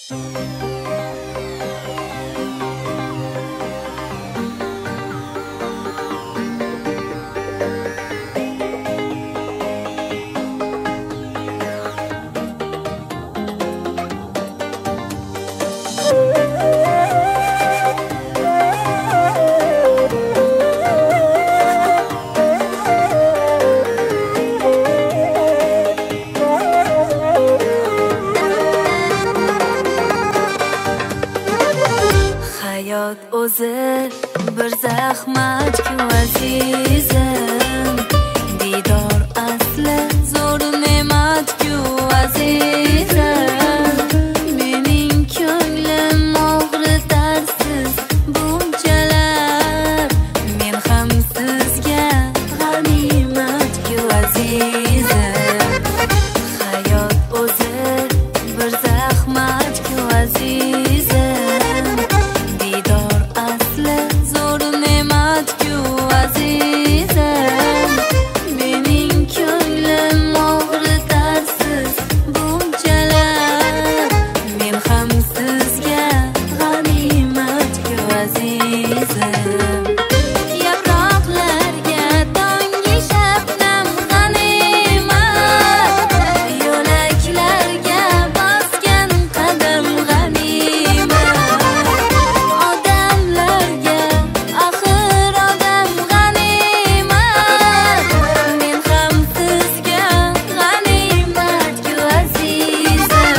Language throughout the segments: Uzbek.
Hayot o'zi bir zahmat-ku azizim, didor asli zo'r ne'mat-ku azizim. Mening ko'nglim og'ritarsiz bunchalar, men ham sizga g'animat-ku azizim. Hayot o'zi bir zahmat-ku azizim, didor asli zo'r ne'mat-ku azizim. Mening ko'nglim og'ritarsiz bunchalar, men ham sizga g'animat-ku azizim. Yaproqlarga tonggi shabnam g'animat, yo'laklarga bosgan qadam g'animat. Odamlarga axir odam g'animat, men ham sizga g'animat-ku azizim.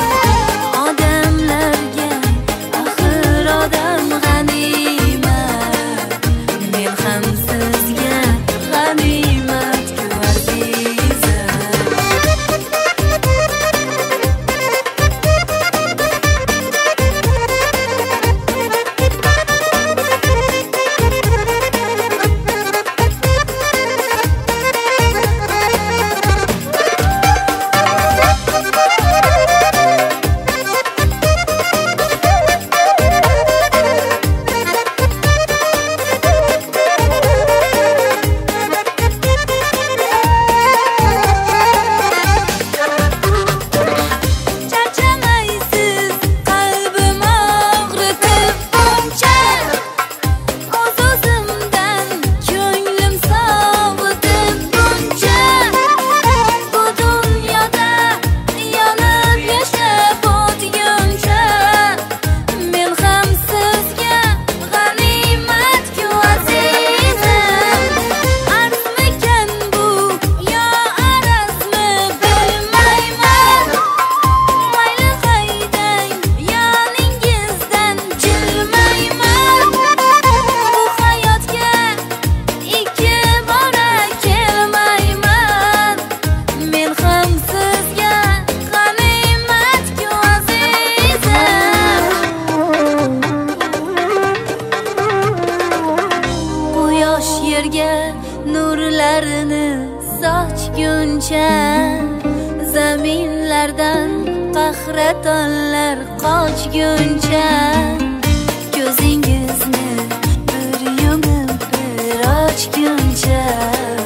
Odamlarga axir odam g'animat, men ham sizga g'animat-ku azizim. Charchamaysiz qalbim og'ritib buncha, o'z-o'zimdan ko'nglim sovutib buncha. Bu dunyoda yonib yashab o'tguncha, men ham sizga g'animat-ku azizim. Arzmikan bu yo arazmi bilmayman, mayli haydang yoningizdan jilmayman. Bu hayotga ikki bora kelmayman, men ham sizga g'animat-ku azizim. Quyosh yerga nurlarini sochguncha, zaminlardan qahratonlar qochguncha, ko'zingizni bir yumib bir ochguncha,